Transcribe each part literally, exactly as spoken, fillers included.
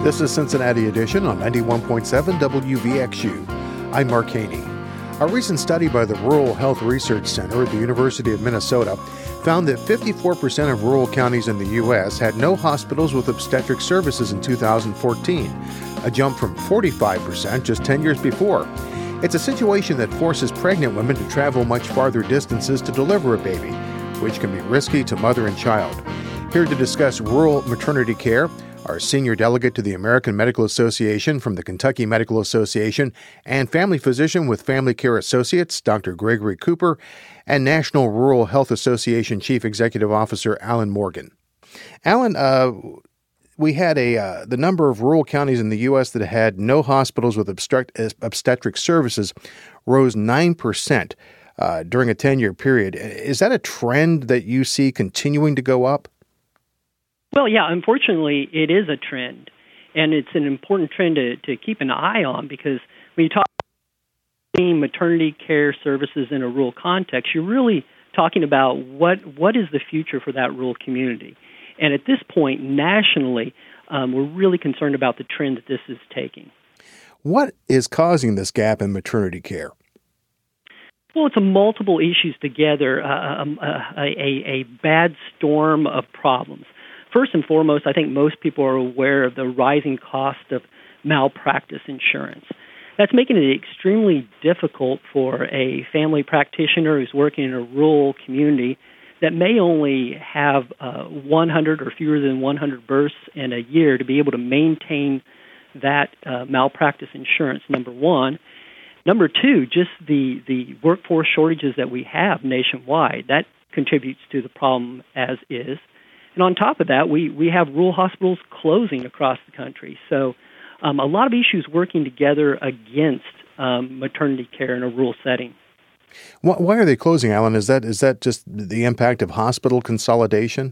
This is Cincinnati Edition on ninety-one point seven W V X U. I'm Mark Haney. A recent study by the Rural Health Research Center at the University of Minnesota found that fifty-four percent of rural counties in the U S had no hospitals with obstetric services in two thousand fourteen, a jump from forty-five percent just ten years before. It's a situation that forces pregnant women to travel much farther distances to deliver a baby, which can be risky to mother and child. Here to discuss rural maternity care, our senior delegate to the American Medical Association from the Kentucky Medical Association and family physician with Family Care Associates, Doctor Gregory Cooper, and National Rural Health Association Chief Executive Officer Alan Morgan. Alan, uh, we had a uh, the number of rural counties in the U S that had no hospitals with obstetric, obstetric services rose nine percent uh, during a ten-year period. Is that a trend that you see continuing to go up? Well, yeah, unfortunately, it is a trend, and it's an important trend to, to keep an eye on because when you talk about maternity care services in a rural context, you're really talking about what what is the future for that rural community. And at this point, nationally, um, we're really concerned about the trend that this is taking. What is causing this gap in maternity care? Well, it's a multiple issues together, uh, um, uh, a, a, a bad storm of problems. First and foremost, I think most people are aware of the rising cost of malpractice insurance. That's making it extremely difficult for a family practitioner who's working in a rural community that may only have uh, one hundred or fewer than one hundred births in a year to be able to maintain that uh, malpractice insurance, number one. Number two, just the, the workforce shortages that we have nationwide, that contributes to the problem as is. And on top of that, we, we have rural hospitals closing across the country. So um, a lot of issues working together against um, maternity care in a rural setting. Why, why are they closing, Alan? Is that is that just the impact of hospital consolidation?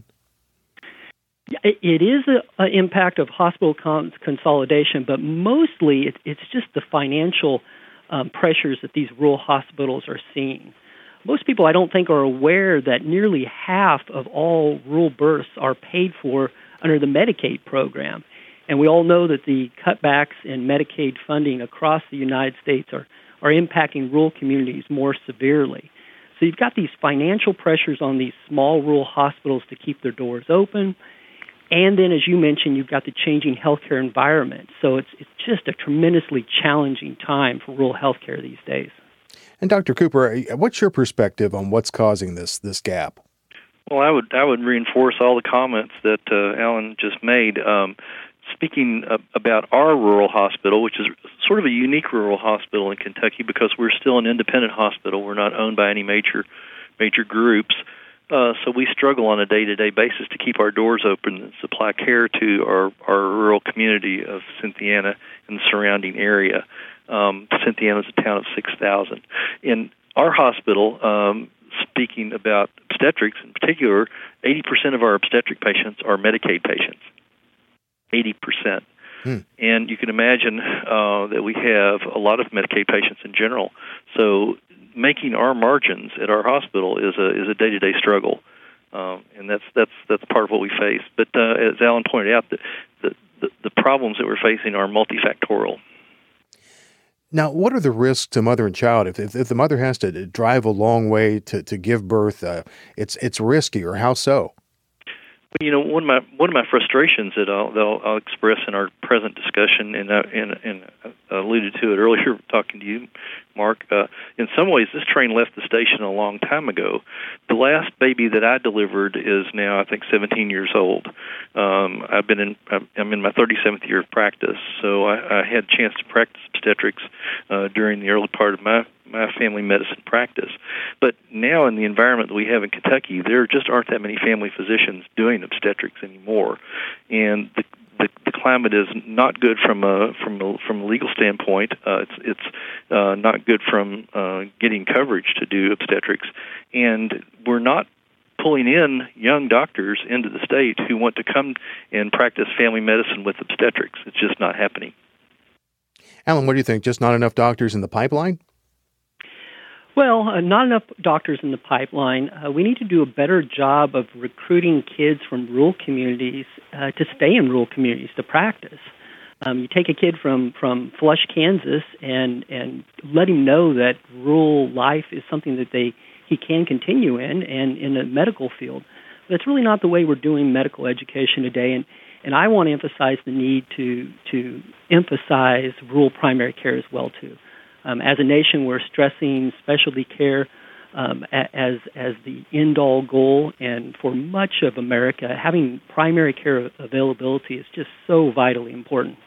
It, it is an impact of hospital con- consolidation, but mostly it, it's just the financial um, pressures that these rural hospitals are seeing. Most people, I don't think, are aware that nearly half of all rural births are paid for under the Medicaid program. And we all know that the cutbacks in Medicaid funding across the United States are, are impacting rural communities more severely. So you've got these financial pressures on these small rural hospitals to keep their doors open. And then, as you mentioned, you've got the changing healthcare environment. So it's, it's just a tremendously challenging time for rural healthcare these days. And Doctor Cooper, what's your perspective on what's causing this this gap? Well, I would I would reinforce all the comments that uh, Alan just made. Um, speaking uh, about our rural hospital, which is sort of a unique rural hospital in Kentucky because we're still an independent hospital. We're not owned by any major major groups. Uh, so we struggle on a day-to-day basis to keep our doors open and supply care to our, our rural community of Cynthiana and the surrounding area. Um, Cynthiana is a town of six thousand. In our hospital, um, speaking about obstetrics in particular, eighty percent of our obstetric patients are Medicaid patients. eighty percent. Hmm. And you can imagine uh, that we have a lot of Medicaid patients in general. So making our margins at our hospital is a is a day-to-day struggle, um, and that's that's that's part of what we face. But uh, as Alan pointed out, the, the the the problems that we're facing are multifactorial. Now, what are the risks to mother and child if if, if the mother has to drive a long way to, to give birth? Uh, it's it's risky, or how so? You know, one of my one of my frustrations that I'll, that I'll express in our present discussion, and uh, and, and I alluded to it earlier talking to you, Mark. Uh, in some ways, this train left the station a long time ago. The last baby that I delivered is now, I think, seventeen years old. Um, I've been in I'm in my thirty-seventh year of practice, so I, I had a chance to practice obstetrics uh, during the early part of my. my family medicine practice. But now in the environment that we have in Kentucky, there just aren't that many family physicians doing obstetrics anymore. And the the, the climate is not good from a from a, from a legal standpoint. Uh, it's it's uh, not good from uh, getting coverage to do obstetrics. And we're not pulling in young doctors into the state who want to come and practice family medicine with obstetrics. It's just not happening. Alan, what do you think? Just not enough doctors in the pipeline? Well, uh, not enough doctors in the pipeline. Uh, we need to do a better job of recruiting kids from rural communities uh, to stay in rural communities to practice. Um, you take a kid from, from Flush, Kansas, and, and let him know that rural life is something that they he can continue in and in the medical field. That's really not the way we're doing medical education today, and, and I want to emphasize the need to to emphasize rural primary care as well, too. Um, as a nation, we're stressing specialty care um, as as the end-all goal, and for much of America, having primary care availability is just so vitally important.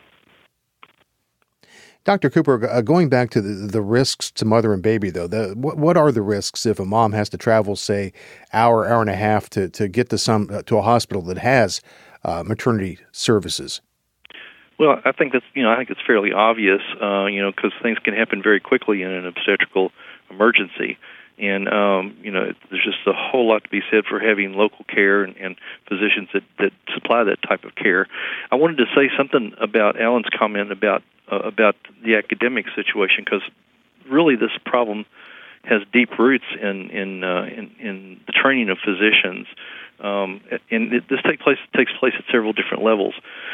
Doctor Cooper, uh, going back to the, the risks to mother and baby, though, the, what, what are the risks if a mom has to travel, say, hour, hour and a half to, to get to some uh, to a hospital that has uh, maternity services? Well, I think that's you know I think it's fairly obvious, uh, you know, because things can happen very quickly in an obstetrical emergency, and um, you know there's just a whole lot to be said for having local care and, and physicians that, that supply that type of care. I wanted to say something about Alan's comment about uh, about the academic situation, because really this problem has deep roots in in uh, in, in the training of physicians, um, and it, this take place takes place at several different levels.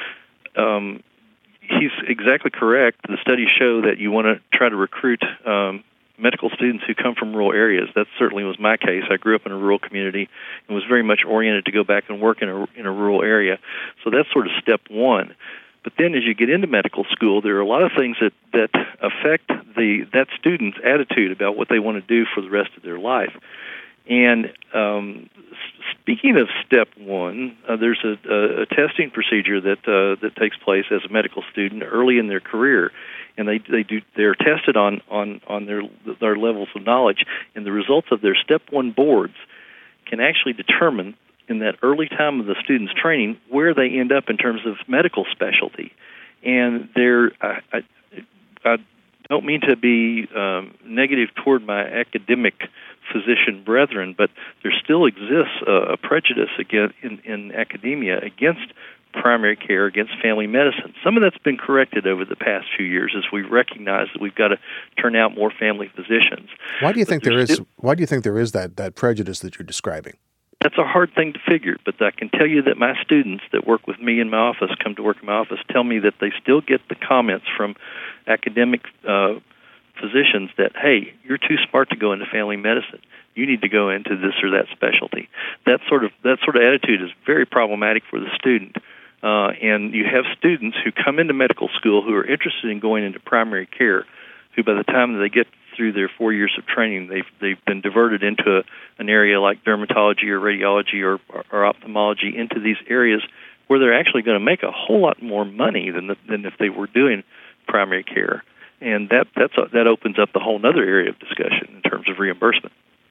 Um, he's exactly correct. The studies show that you want to try to recruit um, medical students who come from rural areas. That certainly was my case. I grew up in a rural community and was very much oriented to go back and work in a in a rural area. So that's sort of step one. But then as you get into medical school, there are a lot of things that, that affect the that student's attitude about what they want to do for the rest of their life. And um, speaking of step one, uh, there's a, a, a testing procedure that uh, that takes place as a medical student early in their career, and they they do they're tested on on on their their levels of knowledge, and the results of their step one boards can actually determine in that early time of the student's training where they end up in terms of medical specialty. And they're I, I, I don't mean to be um, negative toward my academic physician brethren, but there still exists uh, a prejudice against, in, in academia against primary care, against family medicine. Some of that's been corrected over the past few years as we recognize that we've got to turn out more family physicians. Why do you think there is? Still, why do you think there is that that prejudice that you're describing? That's a hard thing to figure, but I can tell you that my students that work with me in my office, come to work in my office, tell me that they still get the comments from academic uh, physicians that, hey, you're too smart to go into family medicine. You need to go into this or that specialty. That sort of that sort of attitude is very problematic for the student. Uh, and you have students who come into medical school who are interested in going into primary care, who by the time that they get through their four years of training, they've they've been diverted into a, an area like dermatology or radiology or, or, or ophthalmology, into these areas where they're actually going to make a whole lot more money than the, than if they were doing primary care. And that that's a, that opens up a whole other area of discussion in terms of reimbursement.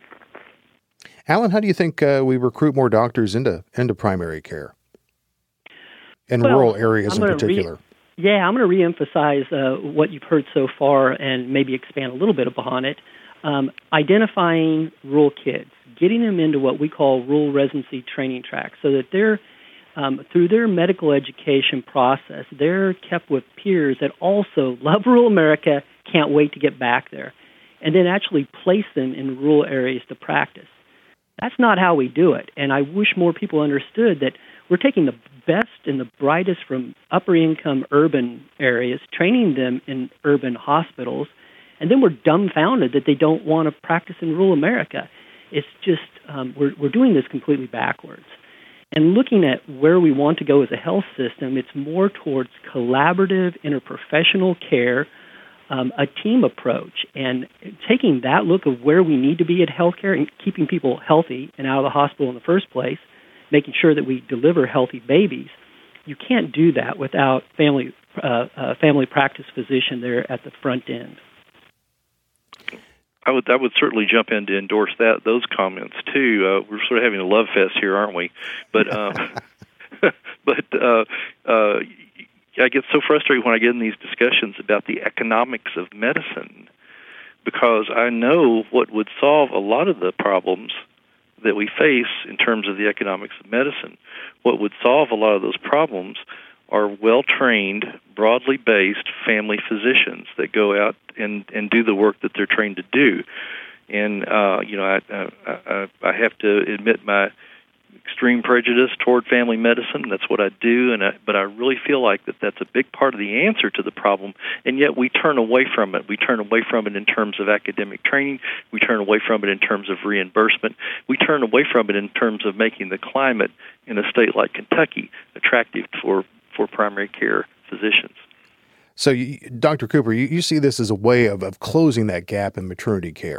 Alan, how do you think uh, we recruit more doctors into into primary care in well, rural areas I'm in particular? Re- yeah, I'm going to reemphasize uh, what you've heard so far and maybe expand a little bit upon it. Um, identifying rural kids, getting them into what we call rural residency training tracks, so that they're Um, through their medical education process, they're kept with peers that also love rural America, can't wait to get back there, and then actually place them in rural areas to practice. That's not how we do it, and I wish more people understood that we're taking the best and the brightest from upper-income urban areas, training them in urban hospitals, and then we're dumbfounded that they don't want to practice in rural America. It's just, um, we're, we're doing this completely backwards. And looking at where we want to go as a health system, it's more towards collaborative, interprofessional care, um, a team approach, and taking that look of where we need to be at healthcare and keeping people healthy and out of the hospital in the first place, making sure that we deliver healthy babies. You can't do that without family uh, uh, family practice physician there at the front end. I would I would certainly jump in to endorse that those comments too. Uh, we're sort of having a love fest here, aren't we? But um, but uh, uh, I get so frustrated when I get in these discussions about the economics of medicine, because I know what would solve a lot of the problems that we face in terms of the economics of medicine. What would solve a lot of those problems are well-trained, broadly based family physicians that go out and, and do the work that they're trained to do. And, uh, you know, I, I, I have to admit my extreme prejudice toward family medicine. That's what I do, and I, but I really feel like that that's a big part of the answer to the problem, and yet we turn away from it. We turn away from it in terms of academic training. We turn away from it in terms of reimbursement. We turn away from it in terms of making the climate in a state like Kentucky attractive for, for primary care physicians. So, you, Doctor Cooper, you, you see this as a way of, of closing that gap in maternity care.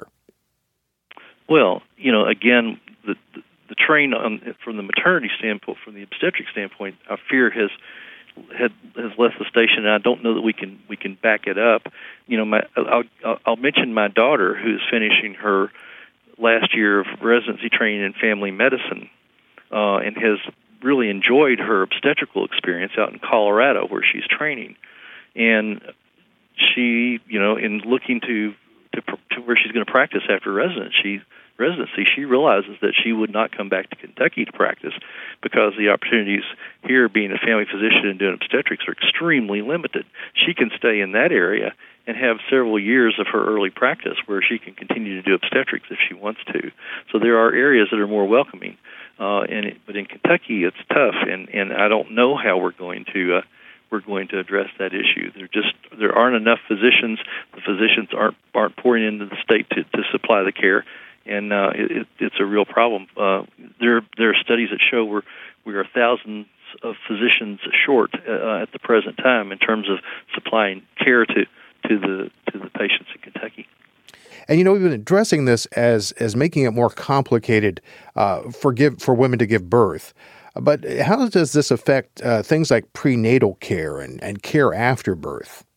Well, you know, again, the the, the train on, from the maternity standpoint, from the obstetric standpoint, I fear has had has left the station, and I don't know that we can we can back it up. You know, my I'll I'll mention my daughter, who's finishing her last year of residency training in family medicine, uh, and has really enjoyed her obstetrical experience out in Colorado, where she's training. And she, you know, in looking to, to, to where she's going to practice after residency, residency, she realizes that she would not come back to Kentucky to practice because the opportunities here, being a family physician and doing obstetrics, are extremely limited. She can stay in that area and have several years of her early practice where she can continue to do obstetrics if she wants to. So there are areas that are more welcoming. Uh, and it, but in Kentucky, it's tough, and, and I don't know how we're going to uh, we're going to address that issue. There just there aren't enough physicians. The physicians aren't aren't pouring into the state to, to supply the care, and uh, it, it's a real problem. Uh, there there are studies that show we're we are thousands of physicians short uh, at the present time in terms of supplying care to, to the to the patients in Kentucky. And, you know, we've been addressing this as as making it more complicated uh, for give for women to give birth. But how does this affect uh, things like prenatal care and, and care after birth?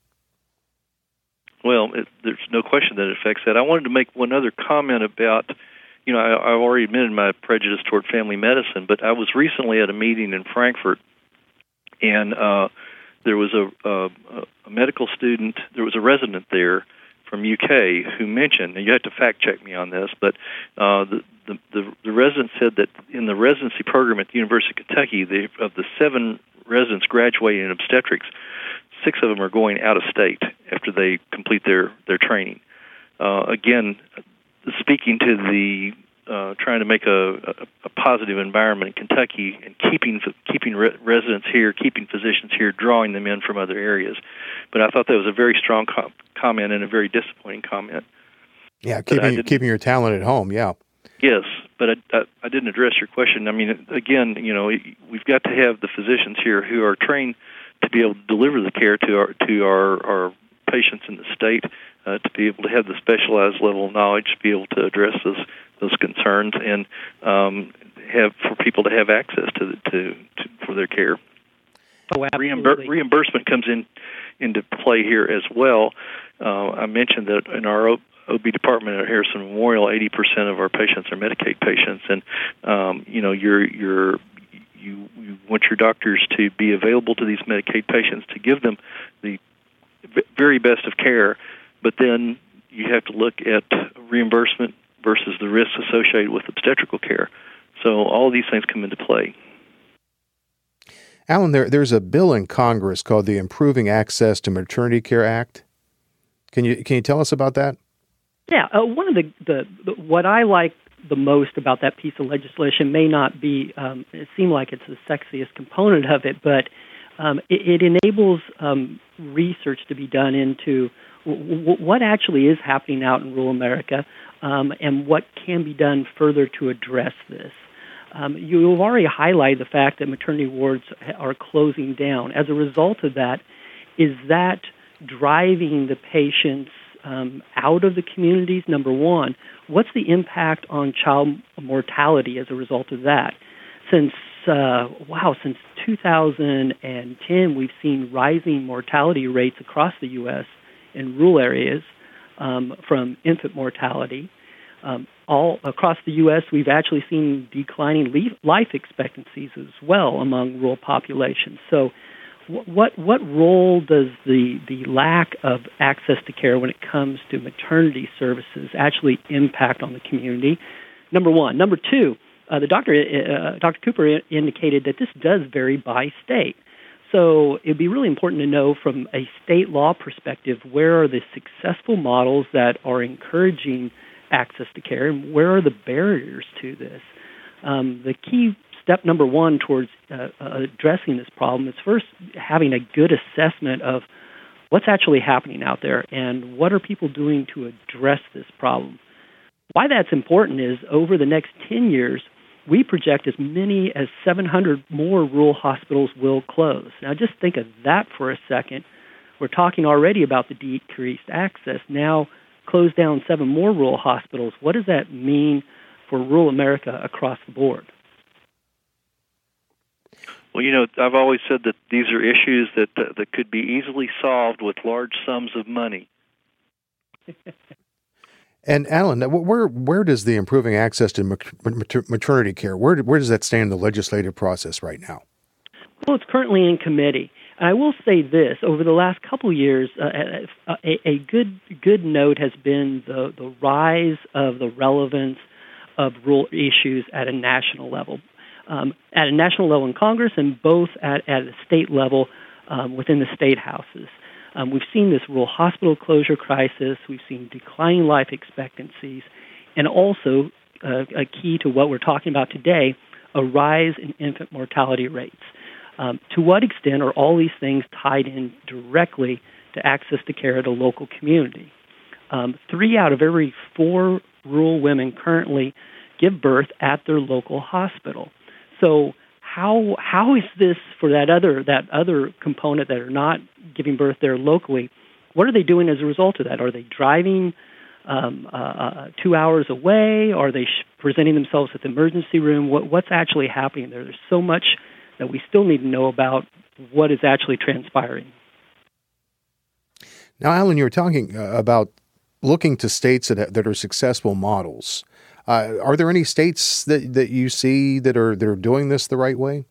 Well, it, there's no question that it affects that. I wanted to make one other comment about, you know, I, I've already admitted my prejudice toward family medicine, but I was recently at a meeting in Frankfurt, and uh, there was a, a, a medical student, there was a resident there from U K who mentioned, and you have to fact check me on this, but uh, the, the, the the resident said that in the residency program at the University of Kentucky, they, of the seven residents graduating in obstetrics, six of them are going out of state after they complete their, their training. Uh, again, speaking to the uh, trying to make a, a, a positive environment in Kentucky and keeping keeping re- residents here, keeping physicians here, drawing them in from other areas. But I thought that was a very strong com- comment and a very disappointing comment. Yeah, keeping keeping your talent at home, yeah. Yes, but I, I, I didn't address your question. I mean, again, you know, we've got to have the physicians here who are trained to be able to deliver the care to our to our, our patients in the state, uh, to be able to have the specialized level of knowledge, to be able to address those those concerns, and um, have for people to have access to, to, to for their care. Oh, Reimbur- reimbursement comes in into play here as well. Uh, I mentioned that in our O- OB department at Harrison Memorial, eighty percent of our patients are Medicaid patients, and um, you know, you're you're you, you want your doctors to be available to these Medicaid patients to give them the very best of care, but then you have to look at reimbursement versus the risks associated with obstetrical care. So all these things come into play. Alan, there, there's a bill in Congress called the Improving Access to Maternity Care Act. Can you can you tell us about that? Yeah, uh, one of the, the, the what I like the most about that piece of legislation may not be um, it seem like it's the sexiest component of it, but um, it, it enables um, research to be done into w- w- what actually is happening out in rural America, um, and what can be done further to address this. Um, you've already highlighted the fact that maternity wards are closing down. As a result of that, is that driving the patients um, out of the communities? Number one, what's the impact on child mortality as a result of that? Since, uh, wow, since two thousand ten, we've seen rising mortality rates across the U S in rural areas um, from infant mortality. Um, all across the U S, we've actually seen declining life expectancies as well among rural populations. So what what role does the, the lack of access to care when it comes to maternity services actually impact on the community? Number one. Number two, uh, the doctor, uh, Doctor Cooper indicated that this does vary by state. So it would be really important to know from a state law perspective, where are the successful models that are encouraging access to care, and where are the barriers to this? Um, the key step number one towards uh, uh, addressing this problem is first having a good assessment of what's actually happening out there and what are people doing to address this problem. Why that's important is over the next ten years, we project as many as seven hundred more rural hospitals will close. Now just think of that for a second. We're talking already about the decreased access. Now close down seven more rural hospitals. What does that mean for rural America across the board? Well, you know, I've always said that these are issues that uh, that could be easily solved with large sums of money. And Alan, where where does the improving access to maternity care, where where does that stand in the legislative process right now? Well, it's currently in committee. And I will say this, over the last couple of years, uh, a, a good good note has been the, the rise of the relevance of rural issues at a national level. Um, at a national level in Congress and both at, at a state level um, within the state houses. Um, we've seen this rural hospital closure crisis. We've seen declining life expectancies, and also uh, a key to what we're talking about today, a rise in infant mortality rates. Um, to what extent are all these things tied in directly to access to care at a local community? Um, three out of every four rural women currently give birth at their local hospital. So how how is this for that other that other component that are not giving birth there locally? What are they doing as a result of that? Are they driving um, uh, two hours away? Are they sh- presenting themselves at the emergency room? What, what's actually happening there? There's so much that we still need to know about what is actually transpiring. Now, Alan, you were talking uh, about looking to states that that are successful models. Uh, are there any states that, that you see that are that are doing this the right way?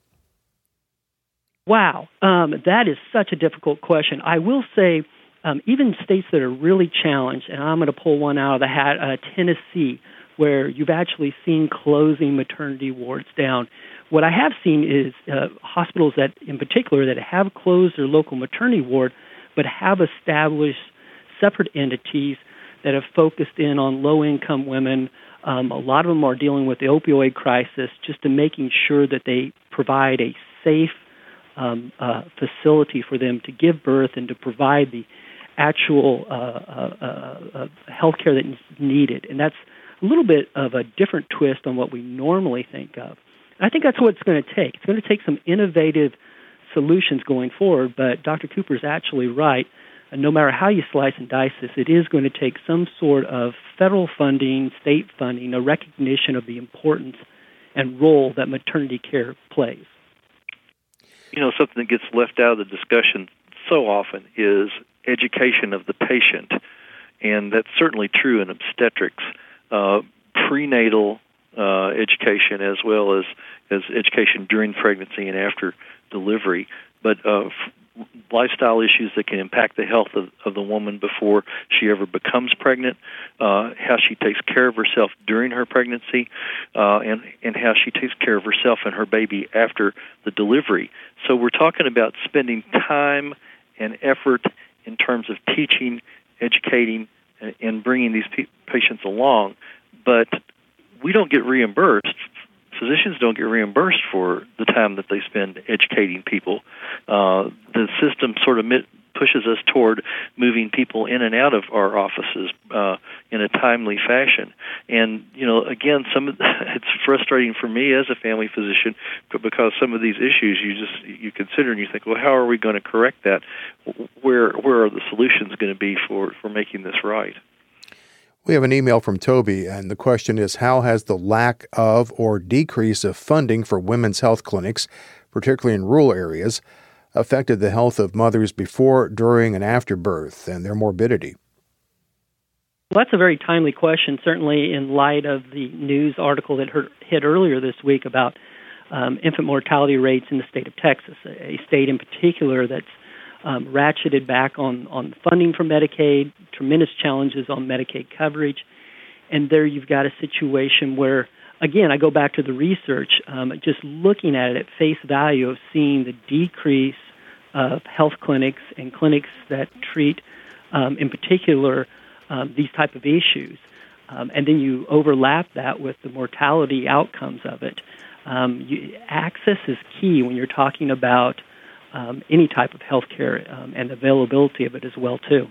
Wow, um, that is such a difficult question. I will say um, even states that are really challenged, and I'm going to pull one out of the hat, uh, Tennessee, where you've actually seen closing maternity wards down. What I have seen is uh, hospitals that, in particular, that have closed their local maternity ward, but have established separate entities that have focused in on low-income women. Um, a lot of them are dealing with the opioid crisis, just to making sure that they provide a safe um, uh, facility for them to give birth and to provide the actual uh, uh, uh, health care that is needed. And that's a little bit of a different twist on what we normally think of. And I think that's what it's going to take. It's going to take some innovative solutions going forward, but Doctor Cooper is actually right. And no matter how you slice and dice this, it is going to take some sort of federal funding, state funding, a recognition of the importance and role that maternity care plays. You know, something that gets left out of the discussion so often is education of the patient, and that's certainly true in obstetrics. Uh, prenatal uh, education as well as, as education during pregnancy and after delivery, but uh, f- lifestyle issues that can impact the health of, of the woman before she ever becomes pregnant, uh, how she takes care of herself during her pregnancy, uh, and, and how she takes care of herself and her baby after the delivery. So we're talking about spending time and effort in terms of teaching, educating, and, and bringing these pe- patients along, but we don't get reimbursed. Physicians don't get reimbursed for the time that they spend educating people. Uh, the system sort of mit- pushes us toward moving people in and out of our offices uh, in a timely fashion. And, you know, again, some of it's frustrating for me as a family physician because some of these issues you just you consider and you think, well, how are we going to correct that? Where where are the solutions going to be for, for making this right? We have an email from Toby, and the question is, how has the lack of or decrease of funding for women's health clinics, particularly in rural areas, affected the health of mothers before, during, and after birth and their morbidity? Well, that's a very timely question, certainly in light of the news article that hit earlier this week about um, infant mortality rates in the state of Texas, a state in particular that's Um, ratcheted back on, on funding for Medicaid, tremendous challenges on Medicaid coverage. And there you've got a situation where, again, I go back to the research, um, just looking at it at face value of seeing the decrease of health clinics and clinics that treat, um, in particular, um, these type of issues. Um, and then you overlap that with the mortality outcomes of it. Um, you, access is key when you're talking about um, any type of health care um, and availability of it as well, too.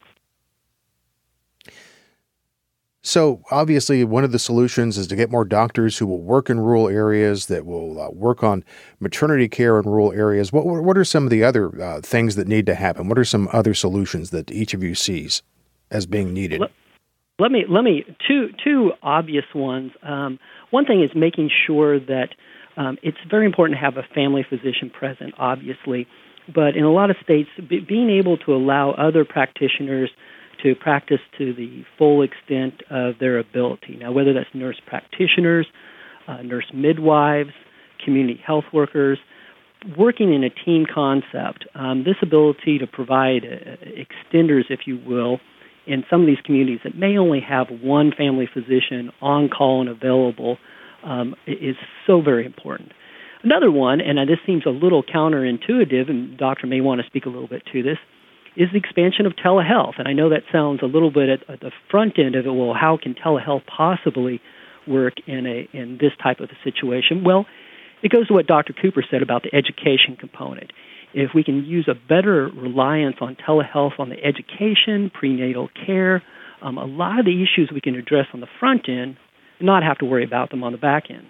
So obviously, one of the solutions is to get more doctors who will work in rural areas, that will uh, work on maternity care in rural areas. What what are some of the other uh, things that need to happen? What are some other solutions that each of you sees as being needed? Let, let me let me two two obvious ones. Um, one thing is making sure that um, it's very important to have a family physician present, obviously, but in a lot of states, be, being able to allow other practitioners to practice to the full extent of their ability. Now, whether that's nurse practitioners, uh, nurse midwives, community health workers, working in a team concept, um, this ability to provide uh, extenders, if you will, in some of these communities that may only have one family physician on call and available um, is so very important. Another one, and this seems a little counterintuitive, and the doctor may want to speak a little bit to this, is the expansion of telehealth. And I know that sounds a little bit at, at the front end of it. Well, how can telehealth possibly work in a in this type of a situation? Well, it goes to what Doctor Cooper said about the education component. If we can use a better reliance on telehealth on the education, prenatal care, um, a lot of the issues we can address on the front end, and not have to worry about them on the back end.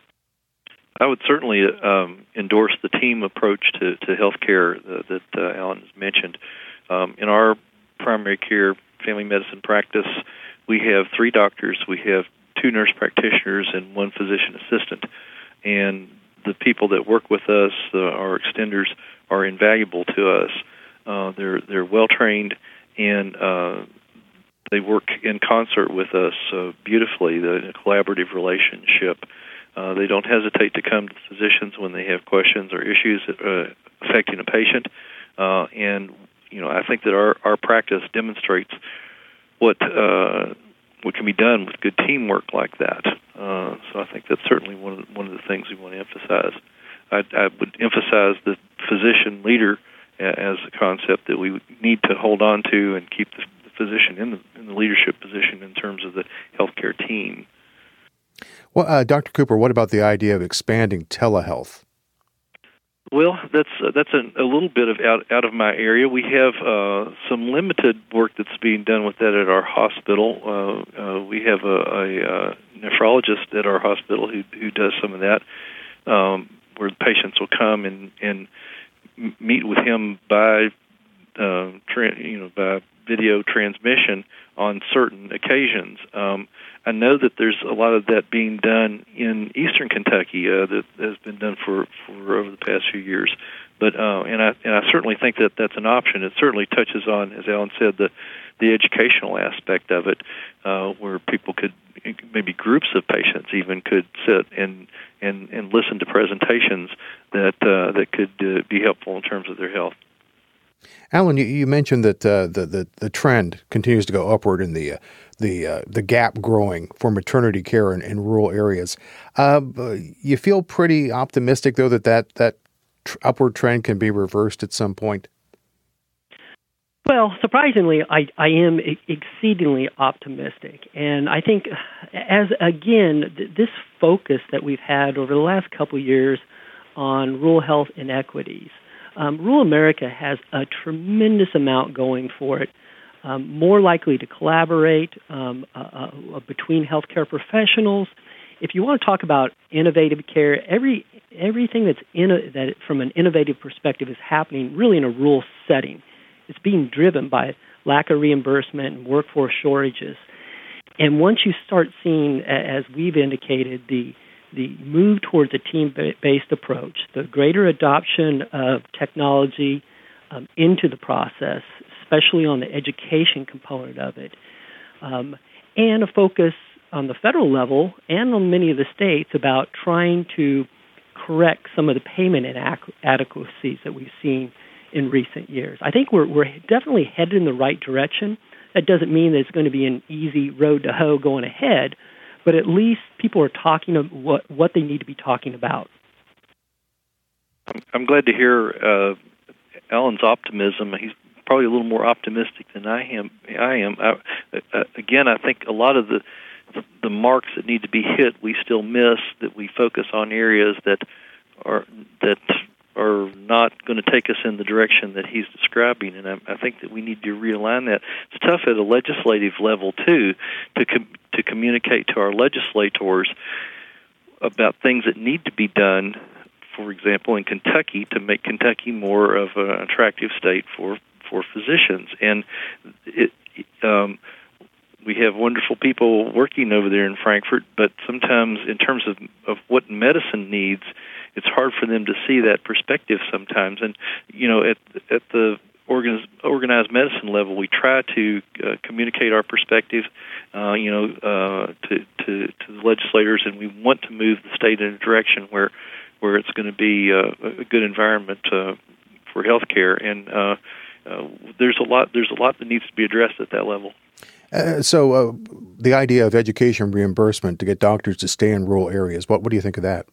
I would certainly um, endorse the team approach to, to healthcare that, that uh, Alan has mentioned. Um, in our primary care family medicine practice, we have three doctors, we have two nurse practitioners, and one physician assistant. And the people that work with us, uh, our extenders, are invaluable to us. Uh, they're they're well trained, and uh, they work in concert with us uh, beautifully. The collaborative relationship. Uh, they don't hesitate to come to physicians when they have questions or issues uh, affecting a patient, uh, and you know I think that our, our practice demonstrates what uh, what can be done with good teamwork like that. Uh, so I think that's certainly one of the, one of the things we want to emphasize. I, I would emphasize the physician leader as a concept that we need to hold on to and keep the, the physician in the, in the leadership position in terms of the healthcare team. Well, uh, Doctor Cooper, what about the idea of expanding telehealth? Well, that's uh, that's a, a little bit of out out of my area. We have uh, some limited work that's being done with that at our hospital. Uh, uh, we have a, a, a nephrologist at our hospital who who does some of that, um, where the patients will come and and meet with him by uh, tra- you know by video transmission on certain occasions. Um, I know that there's a lot of that being done in eastern Kentucky uh, that has been done for, for over the past few years. But uh, and I and I certainly think that that's an option. It certainly touches on, as Alan said, the the educational aspect of it, uh, where people could, maybe groups of patients even could sit and and, and listen to presentations that uh, that could uh, be helpful in terms of their health. Alan, you, you mentioned that uh, the, the the trend continues to go upward in the uh, the uh, the gap growing for maternity care in, in rural areas. Uh, you feel pretty optimistic, though, that that, that tr- upward trend can be reversed at some point? Well, surprisingly, I, I am exceedingly optimistic. And I think, as again, th- this focus that we've had over the last couple of years on rural health inequities, Um, rural America has a tremendous amount going for it, um, more likely to collaborate um, uh, uh, between healthcare professionals. If you want to talk about innovative care, every everything that's in a, that from an innovative perspective is happening really in a rural setting. It's being driven by lack of reimbursement and workforce shortages. And once you start seeing, as we've indicated, the the move towards a team-based approach, the greater adoption of technology um, into the process, especially on the education component of it, um, and a focus on the federal level and on many of the states about trying to correct some of the payment inadequacies that we've seen in recent years. I think we're, we're definitely headed in the right direction. That doesn't mean that it's going to be an easy road to hoe going ahead, but at least people are talking about what, what they need to be talking about. I'm glad to hear uh, Alan's optimism. He's probably a little more optimistic than I am. I am. I, uh, again, I think a lot of the the marks that need to be hit we still miss, that we focus on areas that are that are not going to take us in the direction that he's describing. And I, I think that we need to realign that. It's tough at a legislative level, too, to com- to communicate to our legislators about things that need to be done, for example, in Kentucky, to make Kentucky more of an attractive state for, for physicians. And it, um, we have wonderful people working over there in Frankfort, but sometimes in terms of, of what medicine needs, it's hard for them to see that perspective sometimes. And, you know, at at the organiz, organized medicine level, we try to uh, communicate our perspective, uh, you know, uh, to, to, to the legislators, and we want to move the state in a direction where where it's going to be uh, a good environment uh, for healthcare. And uh, uh, there's a lot there's a lot that needs to be addressed at that level. Uh, so uh, the idea of education reimbursement to get doctors to stay in rural areas, what what do you think of that?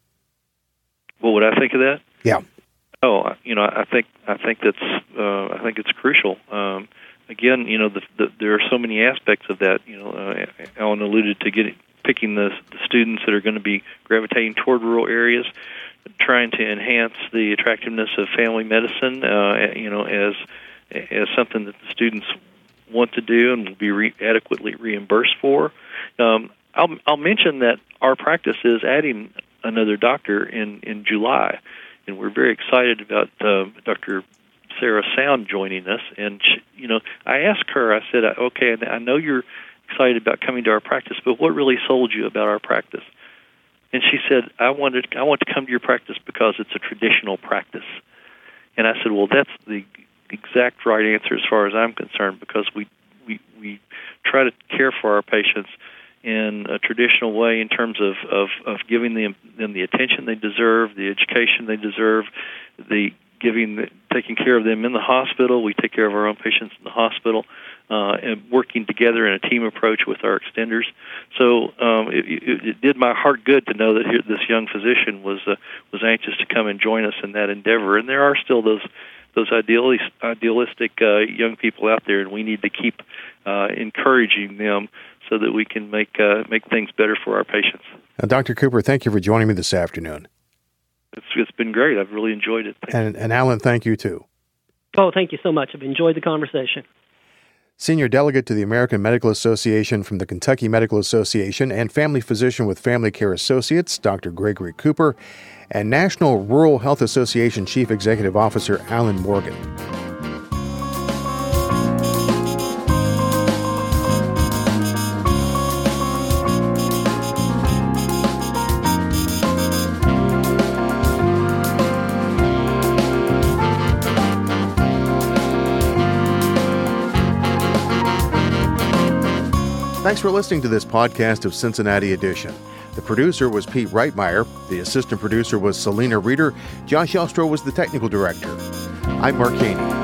What would I think of that? Yeah. Oh, you know, I think I think that's uh, I think it's crucial. Um, again, you know, the, the, there are so many aspects of that. You know, uh, Alan alluded to getting picking the, the students that are going to be gravitating toward rural areas, trying to enhance the attractiveness of family medicine. Uh, you know, as as something that the students want to do and will be re- adequately reimbursed for. Um, I'll I'll mention that our practice is adding another doctor in, in July, and we're very excited about uh, Doctor Sarah Sound joining us. And she, you know, I asked her, I said, okay, I know you're excited about coming to our practice, but what really sold you about our practice? And she said, I wanted, I want to come to your practice because it's a traditional practice. And I said, well, that's the exact right answer as far as I'm concerned, because we we, we try to care for our patients in a traditional way in terms of, of, of giving them, them the attention they deserve, the education they deserve, the giving, the, taking care of them in the hospital. We take care of our own patients in the hospital, uh, and working together in a team approach with our extenders. So um, it, it, it did my heart good to know that here, this young physician was uh, was anxious to come and join us in that endeavor. And there are still those those idealist, idealistic uh, young people out there, and we need to keep uh, encouraging them so that we can make uh, make things better for our patients. Uh, Doctor Cooper, thank you for joining me this afternoon. It's, it's been great. I've really enjoyed it. And, and Alan, thank you too. Oh, thank you so much. I've enjoyed the conversation. Senior Delegate to the American Medical Association from the Kentucky Medical Association and Family Physician with Family Care Associates, Doctor Gregory Cooper, and National Rural Health Association Chief Executive Officer Alan Morgan. Thanks for listening to this podcast of Cincinnati Edition. The producer was Pete Reitmeyer. The assistant producer was Selena Reeder. Josh Elstro was the technical director. I'm Mark Haney.